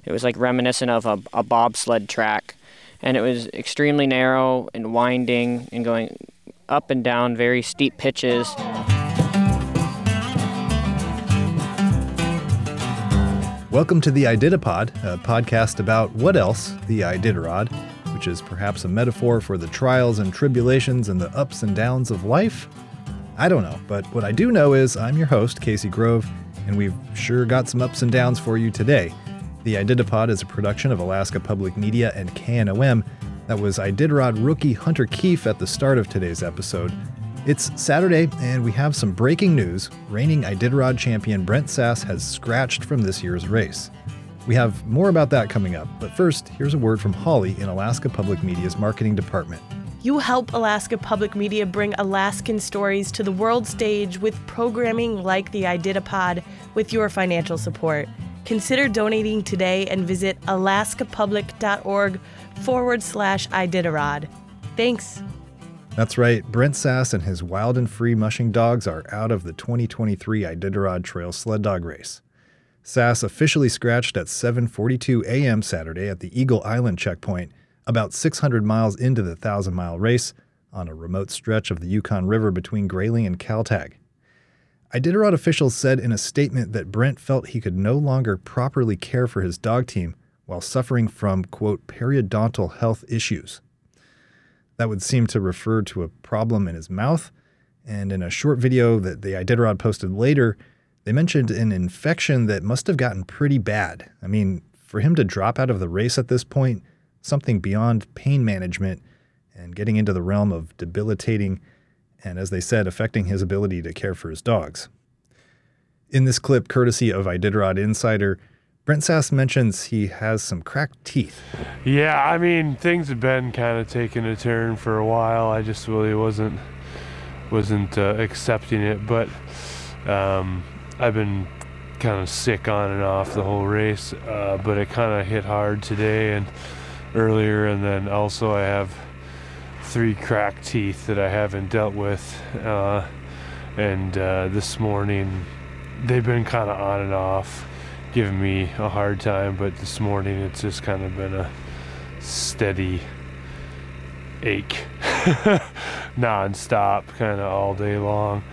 It was like reminiscent of a bobsled track. And it was extremely narrow and winding and going up and down very steep pitches. Welcome to the Ididipod, a podcast about what else, the Iditarod, which is perhaps a metaphor for the trials and tribulations and the ups and downs of life. I don't know, but what I do know is I'm your host, Casey Grove, and we've sure got some ups and downs for you today. The Ididipod is a production of Alaska Public Media and KNOM. That was Iditarod rookie Hunter Keefe at the start of today's episode. It's Saturday, and we have some breaking news. Reigning Iditarod champion Brent Sass has scratched from this year's race. We have more about that coming up, but first, here's a word from Holly in Alaska Public Media's marketing department. You help Alaska Public Media bring Alaskan stories to the world stage with programming like the Ididipod with your financial support. Consider donating today and visit alaskapublic.org/Iditarod. Thanks. That's right, Brent Sass and his wild and free mushing dogs are out of the 2023 Iditarod Trail Sled Dog Race. Sass officially scratched at 7:42 a.m. Saturday at the Eagle Island checkpoint, about 600 miles into the 1,000-mile race on a remote stretch of the Yukon River between Grayling and Kaltag. Iditarod officials said in a statement that Brent felt he could no longer properly care for his dog team while suffering from, quote, periodontal health issues. That would seem to refer to a problem in his mouth, and in a short video that the Iditarod posted later, they mentioned an infection that must have gotten pretty bad. I mean, for him to drop out of the race at this point, something beyond pain management and getting into the realm of debilitating and, as they said, affecting his ability to care for his dogs. In this clip, courtesy of Iditarod Insider, Brent Sass mentions he has some cracked teeth. Yeah, I mean, things have been kind of taking a turn for a while. I just really wasn't accepting it, but I've been kind of sick on and off the whole race, but it kind of hit hard today and earlier, and then also I have 3 cracked teeth that I haven't dealt with, and this morning they've been kind of on and off, giving me a hard time, but this morning it's just kind of been a steady ache non-stop kind of all day long.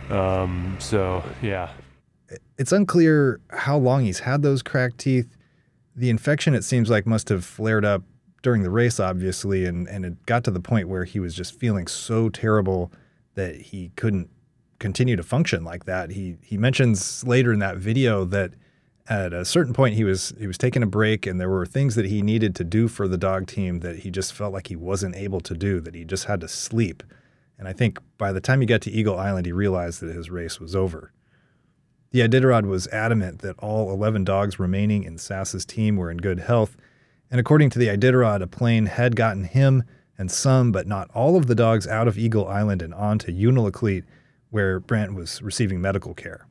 So yeah, it's unclear how long he's had those cracked teeth. The infection, it seems like, must have flared up during the race, obviously, and it got to the point where he was just feeling so terrible that he couldn't continue to function like that. He mentions later in that video that at a certain point, he was taking a break, and there were things that he needed to do for the dog team that he just felt like he wasn't able to do, that he just had to sleep. And I think by the time he got to Eagle Island, he realized that his race was over. The Iditarod was adamant that all 11 dogs remaining in Sass's team were in good health, and according to the Iditarod, a plane had gotten him and some, but not all of the dogs out of Eagle Island and on to Unalakleet, where Brent was receiving medical care.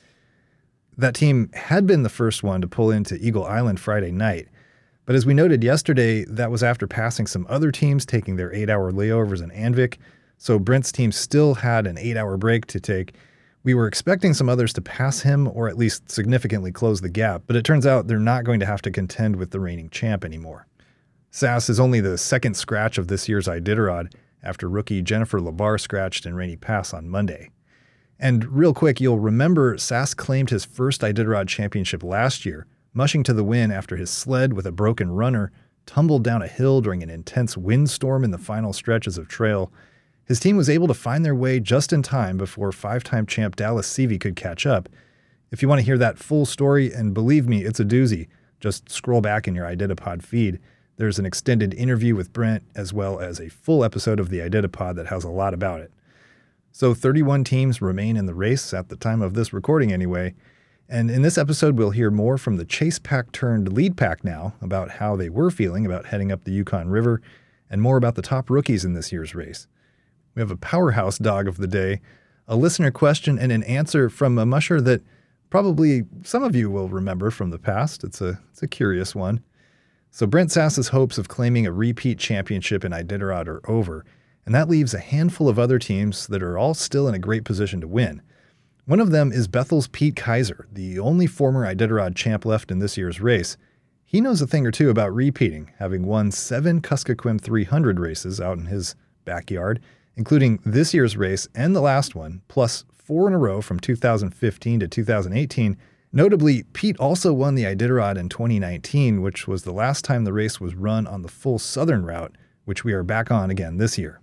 That team had been the first one to pull into Eagle Island Friday night, but as we noted yesterday, that was after passing some other teams taking their 8-hour layovers in Anvik, so Brent's team still had an 8-hour break to take. We were expecting some others to pass him or at least significantly close the gap, but it turns out they're not going to have to contend with the reigning champ anymore. Sass is only the second scratch of this year's Iditarod after rookie Jennifer Labar scratched in Rainy Pass on Monday. And real quick, you'll remember Sass claimed his first Iditarod championship last year, mushing to the win after his sled with a broken runner tumbled down a hill during an intense windstorm in the final stretches of trail. His team was able to find their way just in time before 5-time champ Dallas Seavey could catch up. If you want to hear that full story, and believe me, it's a doozy, just scroll back in your Ididipod feed. There's an extended interview with Brent, as well as a full episode of the Ididipod that has a lot about it. So 31 teams remain in the race at the time of this recording anyway. And in this episode, we'll hear more from the chase pack turned lead pack now about how they were feeling about heading up the Yukon River, and more about the top rookies in this year's race. We have a powerhouse dog of the day, a listener question, and an answer from a musher that probably some of you will remember from the past. It's a curious one. So Brent Sass's hopes of claiming a repeat championship in Iditarod are over, and that leaves a handful of other teams that are all still in a great position to win. One of them is Bethel's Pete Kaiser, the only former Iditarod champ left in this year's race. He knows a thing or two about repeating, having won 7 Kuskokwim 300 races out in his backyard, including this year's race and the last one, plus 4 in a row from 2015 to 2018. Notably, Pete also won the Iditarod in 2019, which was the last time the race was run on the full southern route, which we are back on again this year.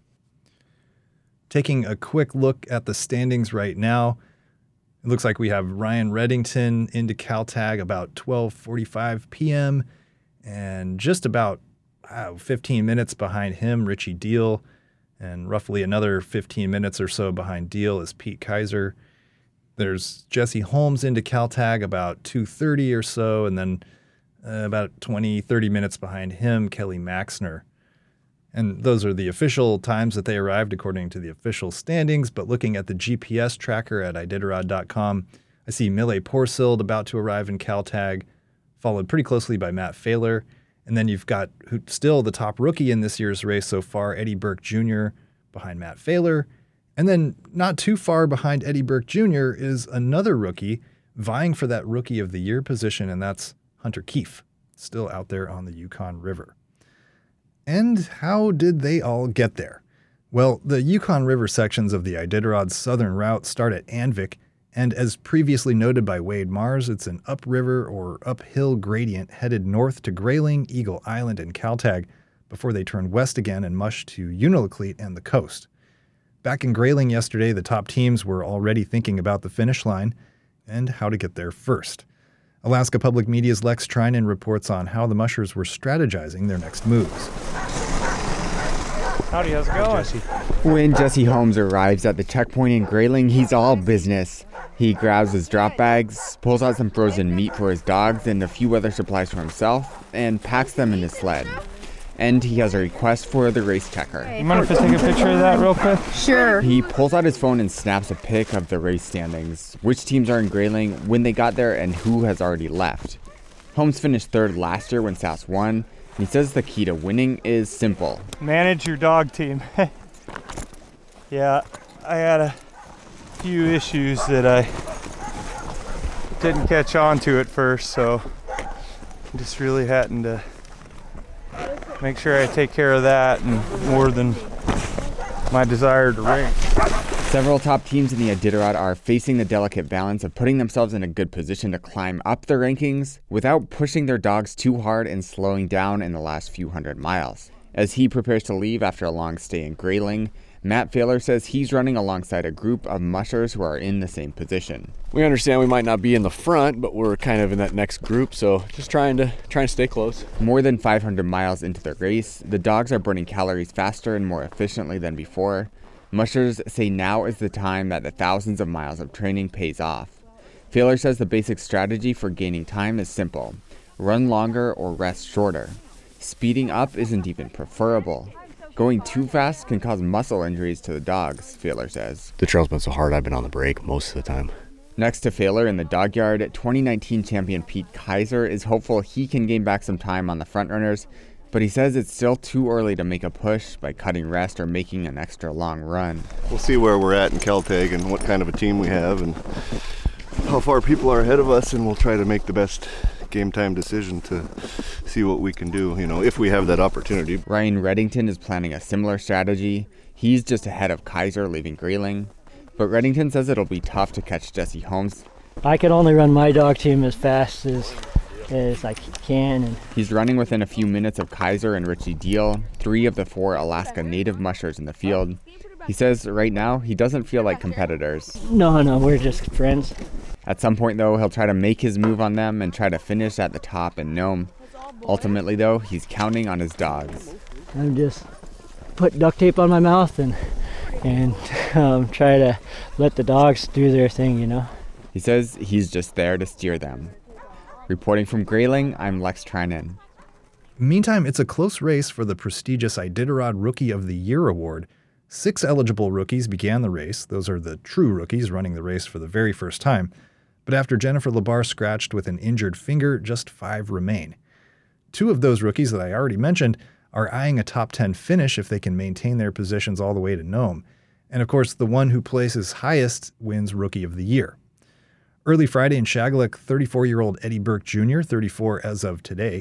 Taking a quick look at the standings right now, it looks like we have Ryan Reddington into Caltag about 12:45 p.m. and just about 15 minutes behind him, Richie Deal, and roughly another 15 minutes or so behind Deal is Pete Kaiser. There's Jesse Holmes into Caltag about 2:30 or so, and then about 30 minutes behind him, Kelly Maxner. And those are the official times that they arrived according to the official standings, but looking at the GPS tracker at Iditarod.com, I see Mille Porsild about to arrive in Caltag, followed pretty closely by Matt Failer. And then you've got still the top rookie in this year's race so far, Eddie Burke Jr. behind Matt Failer. And then not too far behind Eddie Burke Jr. is another rookie vying for that Rookie of the Year position, and that's Hunter Keefe, still out there on the Yukon River. And how did they all get there? Well, the Yukon River sections of the Iditarod's southern route start at Anvik, and as previously noted by Wade Mars, it's an upriver or uphill gradient headed north to Grayling, Eagle Island, and Caltag before they turn west again and mush to Unalakleet and the coast. Back in Grayling yesterday, the top teams were already thinking about the finish line and how to get there first. Alaska Public Media's Lex Trinan reports on how the mushers were strategizing their next moves. Howdy, how's it going? Jesse. When Jesse Holmes arrives at the checkpoint in Grayling, he's all business. He grabs his drop bags, pulls out some frozen meat for his dogs and a few other supplies for himself, and packs them in his sled. And he has a request for the race checker. You mind if I take a picture of that real quick? Sure. He pulls out his phone and snaps a pic of the race standings, which teams are in Grayling, when they got there, and who has already left. Holmes finished third last year when SAS won, and he says the key to winning is simple. Manage your dog team. Yeah, I had a few issues that I didn't catch on to at first, so I'm just really having to make sure I take care of that and more than my desire to rank. Several top teams in the Iditarod are facing the delicate balance of putting themselves in a good position to climb up the rankings without pushing their dogs too hard and slowing down in the last few hundred miles. As he prepares to leave after a long stay in Grayling, Matt Failer says he's running alongside a group of mushers who are in the same position. We understand we might not be in the front, but we're kind of in that next group, so just trying to stay close. More than 500 miles into the race, the dogs are burning calories faster and more efficiently than before. Mushers say now is the time that the thousands of miles of training pays off. Failer says the basic strategy for gaining time is simple: run longer or rest shorter. Speeding up isn't even preferable. Going too fast can cause muscle injuries to the dogs, Failer says. The trail's been so hard I've been on the brake most of the time. Next to Failer in the dog yard, 2019 champion Pete Kaiser is hopeful he can gain back some time on the frontrunners, but he says it's still too early to make a push by cutting rest or making an extra long run. We'll see where we're at in Caltag and what kind of a team we have and how far people are ahead of us, and we'll try to make the best game time decision to see what we can do, if we have that opportunity. Ryan Reddington is planning a similar strategy. He's just ahead of Kaiser leaving Grayling, but Reddington says it'll be tough to catch Jesse Holmes. I can only run my dog team as fast as I can. And he's running within a few minutes of Kaiser and Richie Deal, 3 of the 4 Alaska native mushers in the field. He says right now he doesn't feel like competitors. No, we're just friends. At some point, though, he'll try to make his move on them and try to finish at the top in Nome. Ultimately, though, he's counting on his dogs. I'm just put duct tape on my mouth and try to let the dogs do their thing, He says he's just there to steer them. Reporting from Grayling, I'm Lex Trinan. Meantime, it's a close race for the prestigious Iditarod Rookie of the Year award. 6 eligible rookies began the race. Those are the true rookies running the race for the very first time. But after Jennifer Labar scratched with an injured finger, just 5 remain. 2 of those rookies that I already mentioned are eyeing a top 10 finish if they can maintain their positions all the way to Nome. And of course, the one who places highest wins Rookie of the Year. Early Friday in Shagaluk, 34-year-old Eddie Burke Jr., 34 as of today,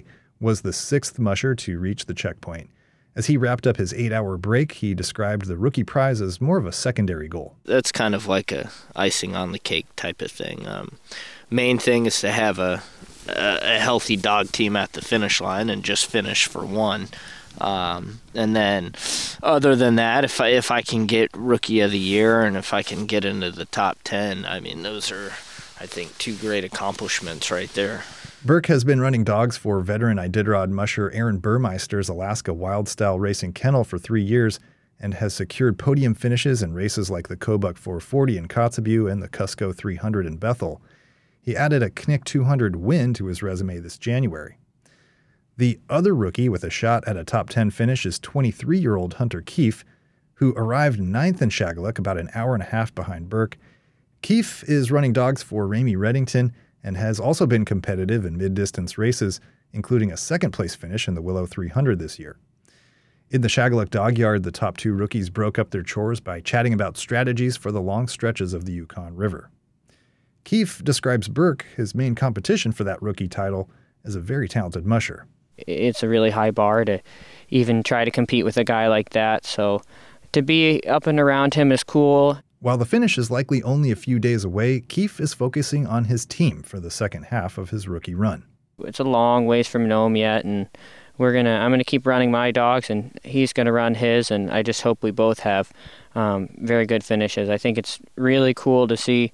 was the 6th musher to reach the checkpoint. As he wrapped up his 8-hour break, he described the rookie prize as more of a secondary goal. That's kind of like a icing on the cake type of thing. Main thing is to have a healthy dog team at the finish line and just finish for one. And then other than that, if I can get Rookie of the Year and if I can get into the top 10, I mean, those are, I think, 2 great accomplishments right there. Burke has been running dogs for veteran Iditarod musher Aaron Burmeister's Alaska Wild Style Racing Kennel for 3 years and has secured podium finishes in races like the Kobuk 440 in Kotzebue and the Cusco 300 in Bethel. He added a Knick 200 win to his resume this January. The other rookie with a shot at a top 10 finish is 23-year-old Hunter Keefe, who arrived 9th in Shagaluk, about an hour and a half behind Burke. Keefe is running dogs for Ramey Reddington and has also been competitive in mid-distance races, including a second-place finish in the Willow 300 this year. In the Shagaluk Dog Yard, the top 2 rookies broke up their chores by chatting about strategies for the long stretches of the Yukon River. Keefe describes Burke, his main competition for that rookie title, as a very talented musher. It's a really high bar to even try to compete with a guy like that, so to be up and around him is cool. While the finish is likely only a few days away, Keefe is focusing on his team for the second half of his rookie run. It's a long ways from Nome yet, and I'm gonna keep running my dogs, and he's gonna run his, and I just hope we both have very good finishes. I think it's really cool to see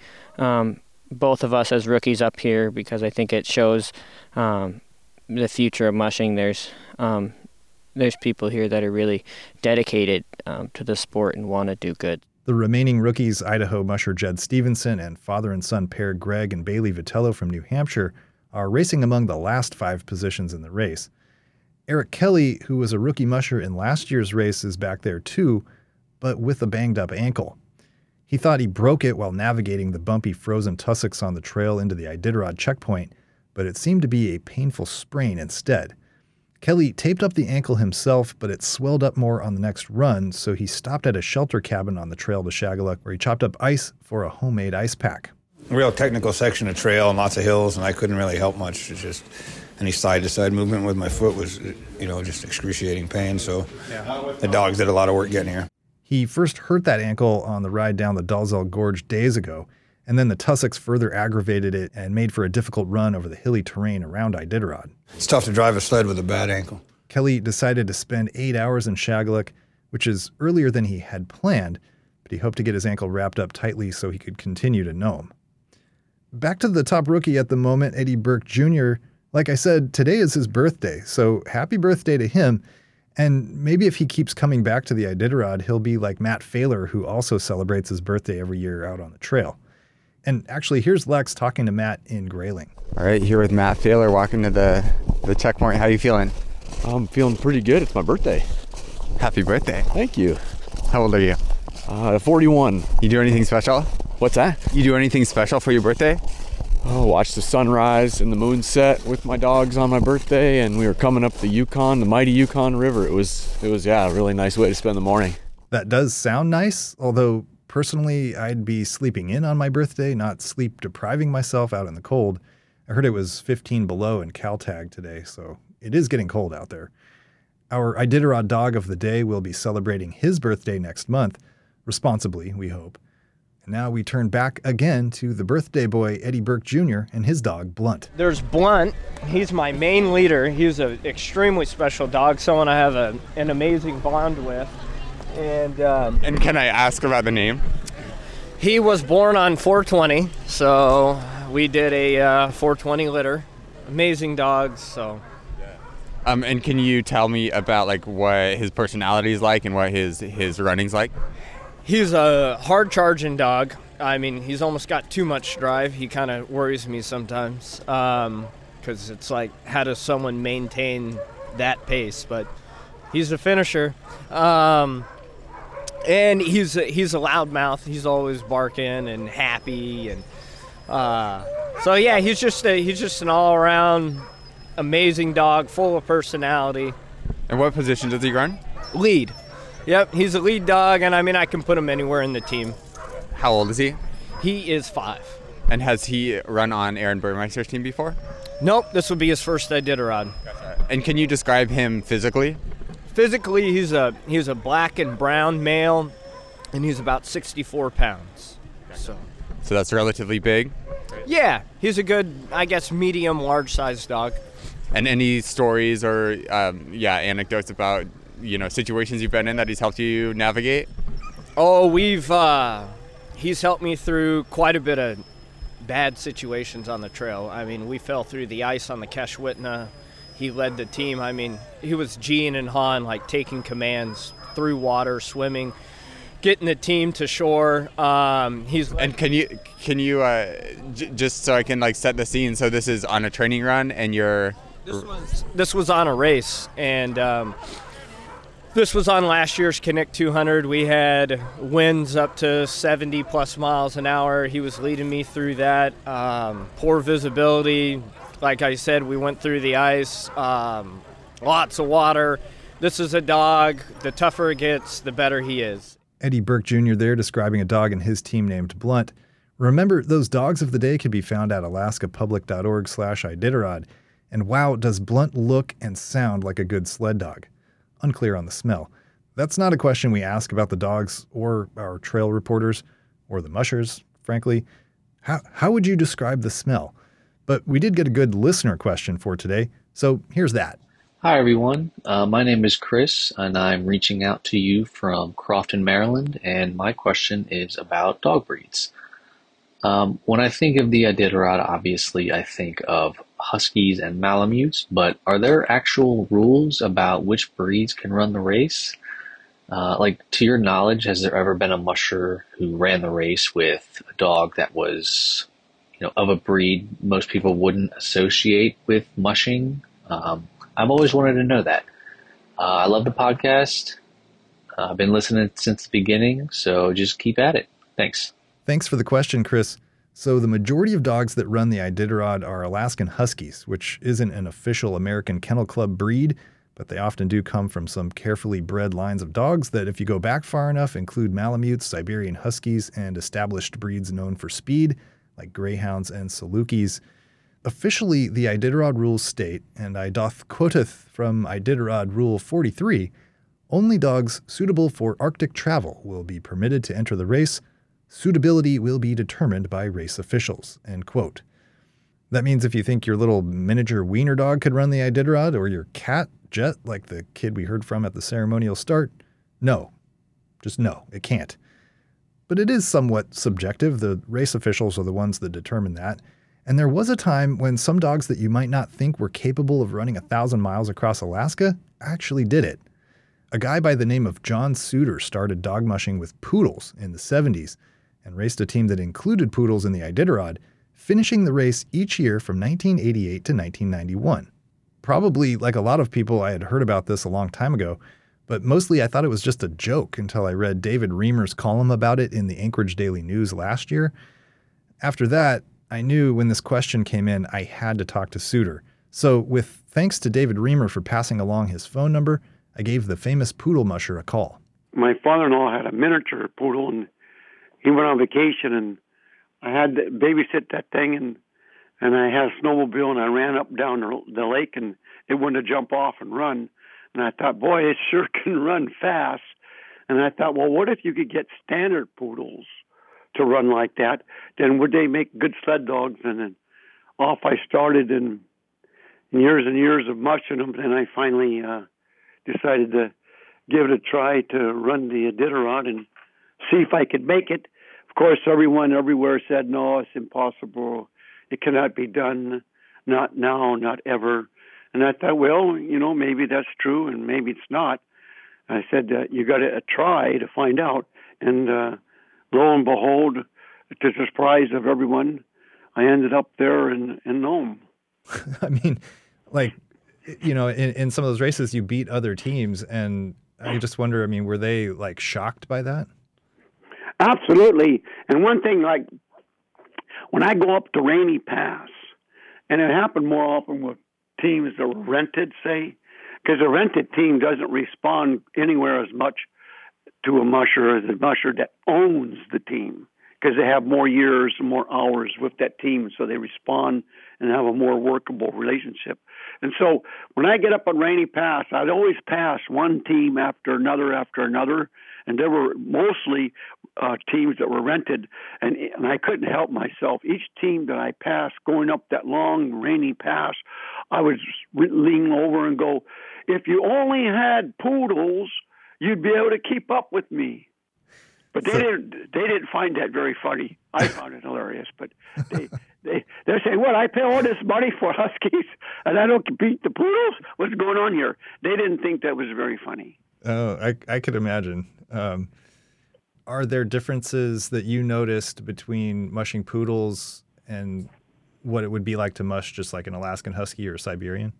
both of us as rookies up here because I think it shows the future of mushing. There's people here that are really dedicated to the sport and want to do good. The remaining rookies, Idaho musher Jed Stevenson and father and son pair Greg and Bailey Vitello from New Hampshire, are racing among the last 5 positions in the race. Eric Kelly, who was a rookie musher in last year's race, is back there too, but with a banged-up ankle. He thought he broke it while navigating the bumpy frozen tussocks on the trail into the Iditarod checkpoint, but it seemed to be a painful sprain instead. Kelly taped up the ankle himself, but it swelled up more on the next run, so he stopped at a shelter cabin on the trail to Shagaluk, where he chopped up ice for a homemade ice pack. A real technical section of trail and lots of hills, and I couldn't really help much. It's just any side-to-side movement with my foot was, just excruciating pain, so the dogs did a lot of work getting here. He first hurt that ankle on the ride down the Dalzell Gorge days ago, and then the tussocks further aggravated it and made for a difficult run over the hilly terrain around Iditarod. It's tough to drive a sled with a bad ankle. Kelly decided to spend 8 hours in Shagaluk, which is earlier than he had planned, but he hoped to get his ankle wrapped up tightly so he could continue to Nome. Back to the top rookie at the moment, Eddie Burke Jr. Like I said, today is his birthday, so happy birthday to him. And maybe if he keeps coming back to the Iditarod, he'll be like Matt Failer, who also celebrates his birthday every year out on the trail. And actually, here's Lex talking to Matt in Grayling. All right, here with Matt Failer walking to the checkpoint. How are you feeling? I'm feeling pretty good. It's my birthday. Happy birthday. Thank you. How old are you? 41. You do anything special? What's that? You do anything special for your birthday? Oh, watch the sunrise and the moon set with my dogs on my birthday, and we were coming up the Yukon, the mighty Yukon River. It was a really nice way to spend the morning. That does sound nice, although personally, I'd be sleeping in on my birthday, not sleep depriving myself out in the cold. I heard it was 15 below in Caltag today, so it is getting cold out there. Our Iditarod dog of the day will be celebrating his birthday next month, responsibly, we hope. And now we turn back again to the birthday boy, Eddie Burke Jr., and his dog, Blunt. There's Blunt. He's my main leader. He's an extremely special dog, someone I have an amazing bond with. And can I ask about the name? He was born on 420, so we did a 420 litter. Amazing dogs, so. And can you tell me about what his personality is like and what his running's like? He's a hard-charging dog. I mean, he's almost got too much drive. He kind of worries me sometimes because it's like, how does someone maintain that pace? But he's a finisher. And he's a loudmouth. He's always barking and happy, and so yeah, he's just an all-around amazing dog, full of personality. And what position does he run? Lead. Yep, he's a lead dog, and I mean I can put him anywhere in the team. How old is he? He is 5. And has he run on Aaron Burmeister's team before? Nope, this would be his first Iditarod. Gotcha. And can you describe him physically? Physically, he's a black and brown male, and he's about 64 pounds. So that's relatively big? Yeah, he's a good, I guess, medium, large-sized dog. And any stories or, anecdotes about, situations you've been in that he's helped you navigate? Oh, he's helped me through quite a bit of bad situations on the trail. I mean, we fell through the ice on the Keshwitna. He led the team. I mean, he was Gene and Han, like taking commands through water, swimming, getting the team to shore. And can you just so I can like set the scene? So this is on a training run, and you're. This was on a race, and this was on last year's Connect 200. We had winds up to 70 plus miles an hour. He was leading me through that. Poor visibility. Like I said, we went through the ice. Lots of water. This is a dog. The tougher it gets, the better he is. Eddie Burke Jr. there describing a dog in his team named Blunt. Remember, those dogs of the day can be found at alaskapublic.org/Iditarod. And wow, does Blunt look and sound like a good sled dog? Unclear on the smell. That's not a question we ask about the dogs or our trail reporters or the mushers, frankly. How would you describe the smell? But we did get a good listener question for today, so here's that. Hi, everyone. My name is Chris, and I'm reaching out to you from Crofton, Maryland, and my question is about dog breeds. When I think of the Iditarod, obviously I think of Huskies and Malamutes, but are there actual rules about which breeds can run the race? To your knowledge, has there ever been a musher who ran the race with a dog that was, of a breed most people wouldn't associate with mushing? I've always wanted to know that. I love the podcast. I've been listening since the beginning, so just keep at it. Thanks. Thanks for the question, Chris. So the majority of dogs that run the Iditarod are Alaskan Huskies, which isn't an official American Kennel Club breed, but they often do come from some carefully bred lines of dogs that, if you go back far enough, include Malamutes, Siberian Huskies, and established breeds known for speed, like Greyhounds and Salukis. Officially, the Iditarod rules state, and I doth quoteth from Iditarod Rule 43, only dogs suitable for Arctic travel will be permitted to enter the race. Suitability will be determined by race officials, end quote. That means if you think your little miniature wiener dog could run the Iditarod, or your cat, Jet, like the kid we heard from at the ceremonial start, no. Just no, it can't. But it is somewhat subjective. The race officials are the ones that determine that. And there was a time when some dogs that you might not think were capable of running 1,000 miles across Alaska actually did it. A guy by the name of John Suter started dog mushing with poodles in the 70s and raced a team that included poodles in the Iditarod, finishing the race each year from 1988 to 1991. Probably, like a lot of people, I had heard about this a long time ago, but mostly I thought it was just a joke until I read David Reamer's column about it in the Anchorage Daily News last year. After that, I knew when this question came in, I had to talk to Suter. So with thanks to David Reamer for passing along his phone number, I gave the famous poodle musher a call. My father-in-law had a miniature poodle, and he went on vacation, and I had to babysit that thing, and I had a snowmobile, and I ran up down the lake, and it wanted to jump off and run. And I thought, boy, it sure can run fast. And I thought, well, what if you could get standard poodles to run like that? Then would they make good sled dogs? And then off I started, and years and years of mushing them, and I finally decided to give it a try to run the Iditarod and see if I could make it. Of course, everyone everywhere said, no, it's impossible. It cannot be done. Not now, not ever. And I thought, well, maybe that's true and maybe it's not. I said, you got to try to find out. And lo and behold, to the surprise of everyone, I ended up there in Nome. I mean, in some of those races, you beat other teams. And I just wonder, were they shocked by that? Absolutely. And one thing, when I go up to Rainy Pass, and it happened more often with teams that were rented, say, because a rented team doesn't respond anywhere as much to a musher as a musher that owns the team, because they have more years and more hours with that team, so they respond and have a more workable relationship. And so when I get up on Rainy Pass, I'd always pass one team after another, and there were mostly teams that were rented, and I couldn't help myself. Each team that I passed going up that long Rainy Pass, I would lean over and go, if you only had poodles, you'd be able to keep up with me. But they didn't find that very funny. I found it hilarious, but they're saying, "What? I pay all this money for huskies, and I don't beat the poodles? What's going on here?" They didn't think that was very funny. Oh, I could imagine. Are there differences that you noticed between mushing poodles and what it would be like to mush just like an Alaskan Husky or a Siberian?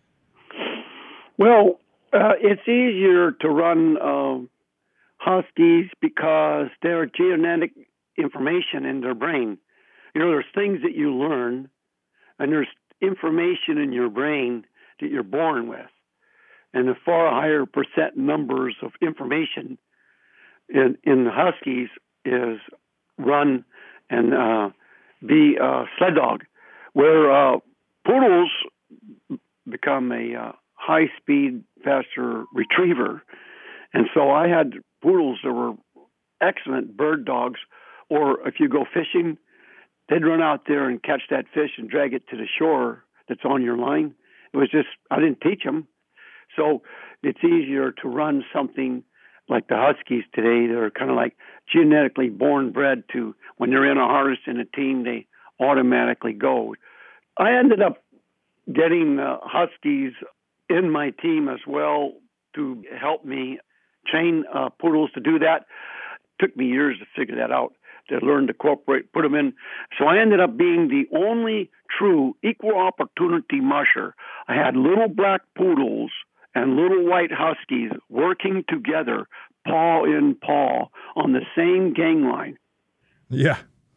Well, it's easier to run Huskies because there's genetic information in their brain. There's things that you learn, and there's information in your brain that you're born with. And the far higher percent numbers of information in the Huskies is run and be a sled dog, where poodles become a high-speed, faster retriever. And so I had poodles that were excellent bird dogs, or if you go fishing, they'd run out there and catch that fish and drag it to the shore that's on your line. It was just, I didn't teach them. So it's easier to run something like the Huskies today. They're kind of like genetically bred to, when they're in a harness in a team, they automatically go. I ended up getting Huskies in my team as well to help me train poodles to do that. Took me years to figure that out, to learn to cooperate, put them in. So I ended up being the only true equal opportunity musher. I had little black poodles and little white Huskies working together, paw in paw, on the same gang line. Yeah.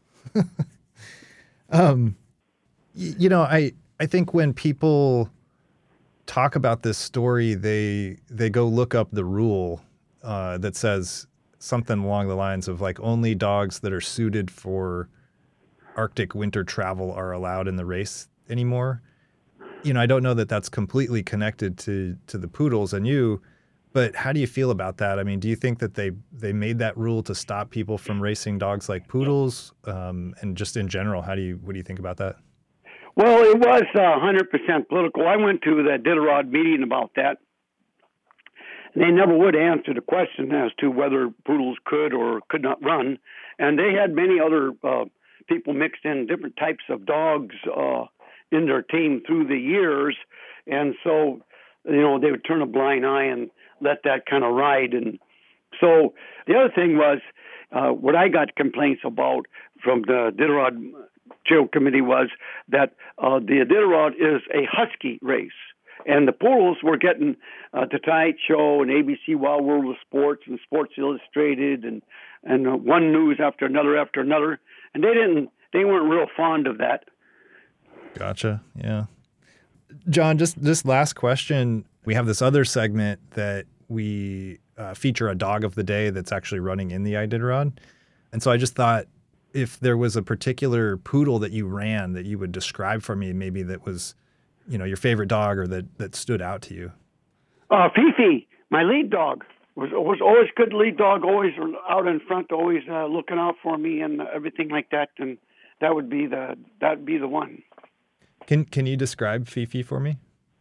I think when people talk about this story, they go look up the rule that says something along the lines of like only dogs that are suited for Arctic winter travel are allowed in the race anymore. I don't know that that's completely connected to the poodles and you, but how do you feel about that? I mean, do you think that they made that rule to stop people from racing dogs like poodles? And just in general, what do you think about that? Well, it was 100% political. I went to the Iditarod meeting about that. They never would answer the question as to whether poodles could or could not run. And they had many other people mixed in, different types of dogs in their team through the years. And so, they would turn a blind eye and let that kind of ride. And so the other thing was what I got complaints about from the Iditarod Trail Committee was that the Iditarod is a Husky race. And the poodles were getting the Tonight Show and ABC Wild World of Sports and Sports Illustrated and one news after another, and they weren't real fond of that. Gotcha. Yeah. John, just this last question. We have this other segment that we feature a dog of the day that's actually running in the Iditarod. And so I just thought if there was a particular poodle that you ran that you would describe for me, maybe that was your favorite dog or that stood out to you. Fifi, my lead dog, was always good lead dog, always out in front, always looking out for me and everything like that. And that'd be the one. Can you describe Fifi for me?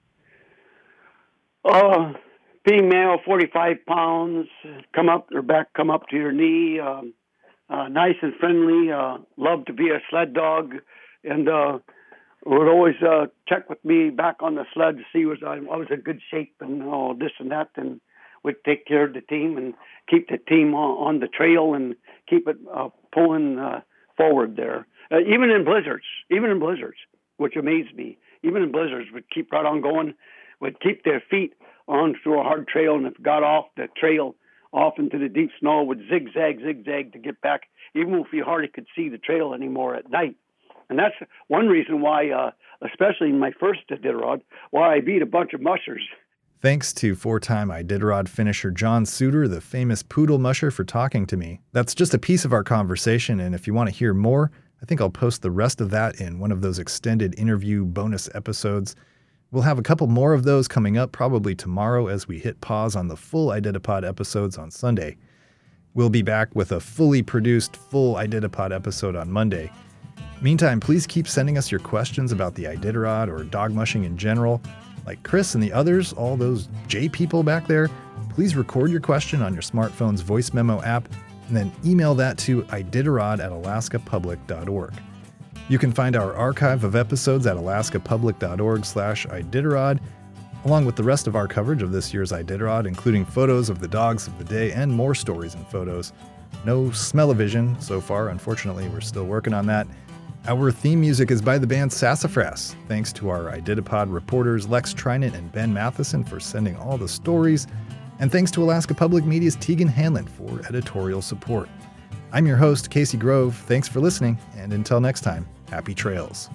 Female, 45 pounds, come up to your knee, nice and friendly, loved to be a sled dog, and would always check with me back on the sled to see I was in good shape and all this and that, and would take care of the team and keep the team on the trail and keep it pulling forward there. Even in blizzards, which amazed me. Even in blizzards, would keep right on going, would keep their feet on through a hard trail, and if it got off the trail, off into the deep snow, would zigzag to get back, even if you hardly could see the trail anymore at night. And that's one reason why, especially in my first Iditarod, why I beat a bunch of mushers. Thanks to four-time Iditarod finisher John Suter, the famous poodle musher, for talking to me. That's just a piece of our conversation, and if you want to hear more, I think I'll post the rest of that in one of those extended interview bonus episodes. We'll have a couple more of those coming up probably tomorrow as we hit pause on the full IDITAPOD episodes on Sunday. We'll be back with a fully produced full IDITAPOD episode on Monday. Meantime, please keep sending us your questions about the Iditarod or dog mushing in general. Like Chris and the others, all those J people back there, please record your question on your smartphone's voice memo app and then email that to iditarod@alaskapublic.org. You can find our archive of episodes at alaskapublic.org/Iditarod, along with the rest of our coverage of this year's Iditarod, including photos of the dogs of the day and more stories and photos. No smell-o-vision so far, unfortunately, we're still working on that. Our theme music is by the band Sassafras. Thanks to our IDITAPOD reporters Lex Trinant and Ben Matheson for sending all the stories. And thanks to Alaska Public Media's Tegan Hanlon for editorial support. I'm your host, Casey Grove. Thanks for listening, and until next time, happy trails.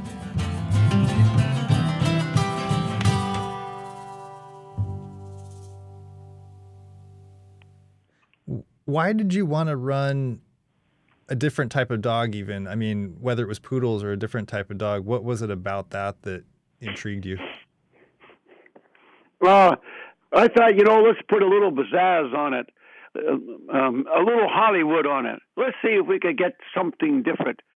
Why did you want to run a different type of dog even? I mean, whether it was poodles or a different type of dog, what was it about that intrigued you? Well, I thought, let's put a little pizzazz on it, a little Hollywood on it. Let's see if we could get something different.